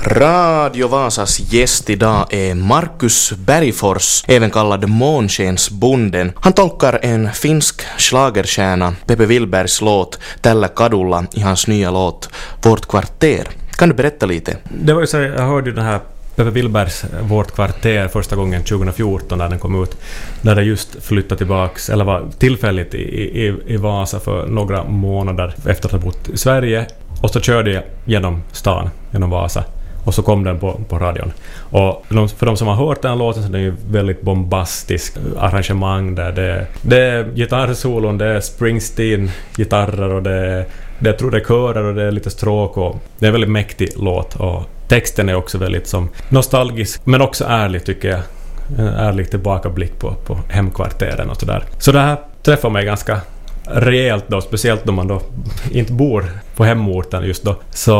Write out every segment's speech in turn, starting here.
Radio Vasas gäst idag är Markus Bergfors, även kallad Månskensbonden. Han tolkar en finsk schlagerstjärna, Pepe Willbergs låt Tällä kadulla i hans nya låt Vårt kvarter. Kan du berätta lite? Det var ju så, jag hörde ju den här Pepe Willbergs Vårt kvarter första gången 2014 när den kom ut. När det just flyttade tillbaks, eller var tillfälligt i Vasa för några månader efter att ha bott i Sverige. Och så körde jag genom stan, genom Vasa. Och så kom den på radion. Och för de som har hört den låten så är det ju väldigt bombastisk arrangemang där. Det är gitarrsolon, det är Springsteen-gitarrer och jag tror det är körer och det är lite stråk. Och det är en väldigt mäktig låt. Och texten är också väldigt som nostalgisk men också ärlig tycker jag. En ärlig tillbakablick på hemkvarteren och sådär. Så det här träffar mig ganska rejält då, speciellt då man då inte bor på hemorten just då. Så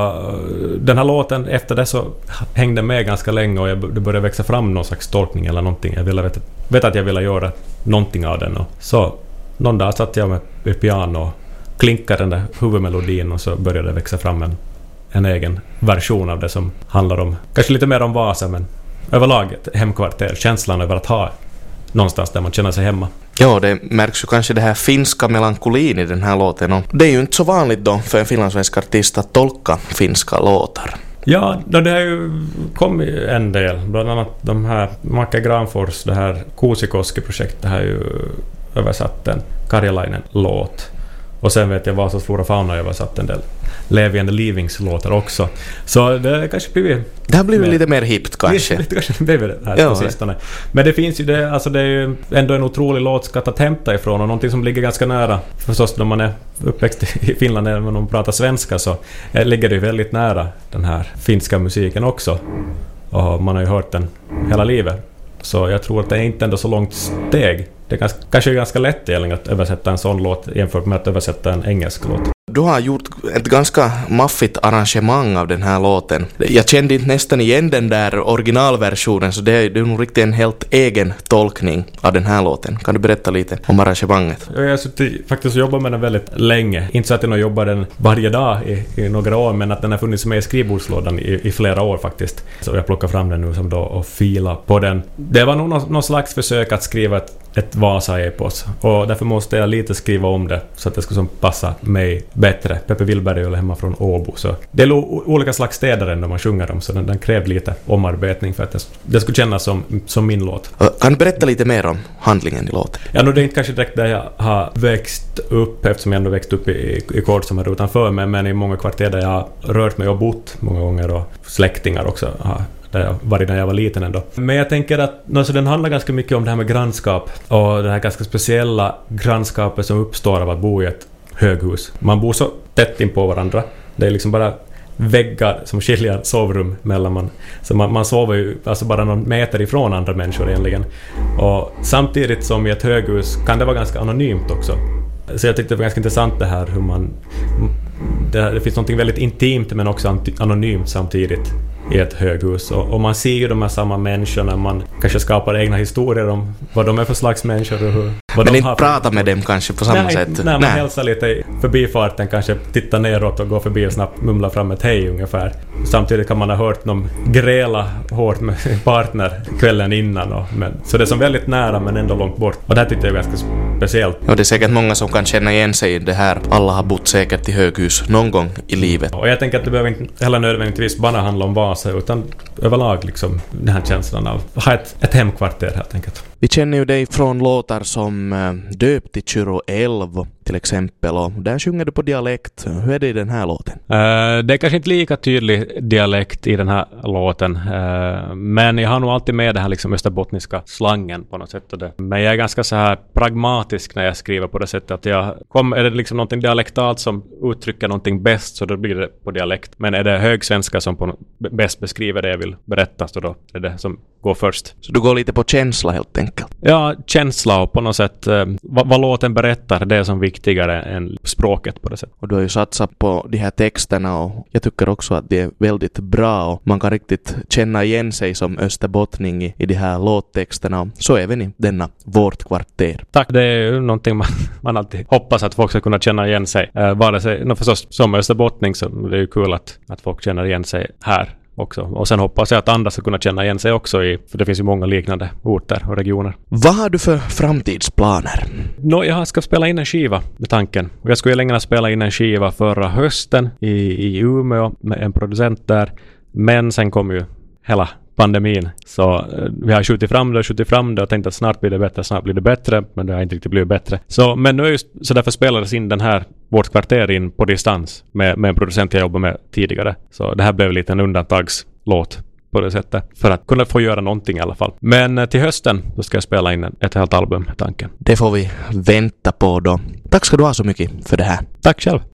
den här låten, efter det så hängde med ganska länge och det började växa fram någon slags tolkning eller någonting. Jag ville vet att jag ville göra någonting av den. Och så någon dag satt jag med piano och klinkade den där huvudmelodin och så började det växa fram en egen version av det som handlar om, kanske lite mer om Vasa men överlag ett hemkvarter, känslan över att ha någonstans där man känner sig hemma. Ja, det märks ju kanske det här finska melankolin i den här låten. Och det är ju inte så vanligt då för en finlandssvensk artist att tolka finska låtar. Ja, det har ju kommit en del. Bland annat de här Macke Granfors, det här Kuusikoski-projektet har ju översatt en Karjalainen-låt. Och sen vet jag Vasas Flora Fauna har översatt en del Levi and the Leavings-låtar också. Så det kanske blivit... Det har blivit lite mer hippt kanske. Lite kanske blivit det här på sistone. Men det finns ju det, alltså det är ju ändå en otrolig låtskatt att hämta ifrån och någonting som ligger ganska nära. Förstås när man är uppväxt i Finland när man pratar svenska så ligger det ju väldigt nära den här finska musiken också. Och man har ju hört den hela livet. Så jag tror att det är inte ändå så långt steg. Det är kanske ganska lätt egentligen att översätta en sån låt jämfört med att översätta en engelsk låt. Du har gjort ett ganska maffigt arrangemang av den här låten. Jag kände inte nästan igen den där originalversionen så det är nog riktigt en helt egen tolkning av den här låten. Kan du berätta lite om arrangemanget? Jag har faktiskt jobbat med den väldigt länge. Inte så att jag jobbar den varje dag i några år men att den har funnits med i skrivbordslådan i flera år faktiskt. Så jag plockar fram den nu som då och filar på den. Det var nog någon slags försök att skriva ett Vasa-epos och därför måste jag lite skriva om det så att det ska passa mig bättre. Pepe Willberg är hemma från Åbo så det är olika slags städer ändå man sjunger om så den krävde lite omarbetning för att det skulle kännas som min låt. Kan du berätta lite mer om handlingen i låten? Ja, det är inte kanske direkt där jag har växt upp eftersom jag ändå växt upp i Kård som är utanför mig men i många kvarter där jag har rört mig och bott många gånger och släktingar också har där jag var när jag var liten ändå. Men jag tänker att den handlar ganska mycket om det här med grannskap och det här ganska speciella grannskapet som uppstår av att bo i ett höghus. Man bor så tätt in på varandra. Det är liksom bara väggar som skiljer sovrum mellan man. Så man sover ju alltså bara någon meter ifrån andra människor egentligen. Och samtidigt som i ett höghus kan det vara ganska anonymt också. Så jag tyckte det var ganska intressant det här hur det finns något väldigt intimt men också anonymt samtidigt i ett höghus. Och man ser ju de här samma människorna. Man kanske skapar egna historier om vad de är för slags människor och hur. Men inte prata med dem kanske på samma sätt? Nej, man hälsar lite förbifarten, kanske titta neråt och gå förbi och snabbt mumla fram ett hej ungefär. Samtidigt kan man ha hört någon gräla hårt med sin partner kvällen innan. Så det är som väldigt nära men ändå långt bort. Och det här tyckte jag är ganska speciellt. Och det är säkert många som kan känna igen sig i det här. Alla har bott säkert i höghus någon gång i livet. Och jag tänker att det behöver inte heller nödvändigtvis bara handla om Vasa utan överlag liksom den här känslan av att ha ett hemkvarter helt enkelt. Vi känner ju dig från låtar som Döpt i Kyrå älv till exempel och där sjunger du på dialekt. Hur är det i den här låten? Det är kanske inte lika tydlig dialekt i den här låten men jag har nog alltid med det här liksom österbottniska slangen på något sätt. Men jag är ganska så här pragmatisk när jag skriver på det sättet att är det liksom någonting dialektalt som uttrycker någonting bäst så då blir det på dialekt. Men är det högsvenska som bäst beskriver det jag vill berätta så då är det som går först. Så du går lite på känsla helt enkelt? Ja, känsla och på något sätt vad låten berättar det är som viktigare än språket på det sättet. Och du har ju satsat på de här texterna och jag tycker också att det är väldigt bra och man kan riktigt känna igen sig som österbottning i de här låttexterna och så även i denna Vårt kvarter. Tack, det är ju någonting man alltid hoppas att folk ska kunna känna igen sig. Vare sig, förstås som österbottning så det är ju kul att folk känner igen sig här. också. Och sen hoppas jag att andra ska kunna känna igen sig också för det finns ju många liknande orter och regioner. Vad har du för framtidsplaner? Jag ska spela in en skiva med tanken. Och jag skulle länge spela in en skiva förra hösten i Umeå med en producent där. Men sen kom ju hela pandemin. Så vi har skjutit fram det och tänkt att snart blir det bättre. Men det har inte riktigt blivit bättre. Men nu är just så därför spelades in den här vårt kvarter in på distans med en producent jag jobbade med tidigare. Så det här blev lite en undantagslåt på det sättet. För att kunna få göra någonting i alla fall. Men till hösten då ska jag spela in ett helt album med tanken. Det får vi vänta på då. Tack ska du ha så mycket för det här. Tack själv.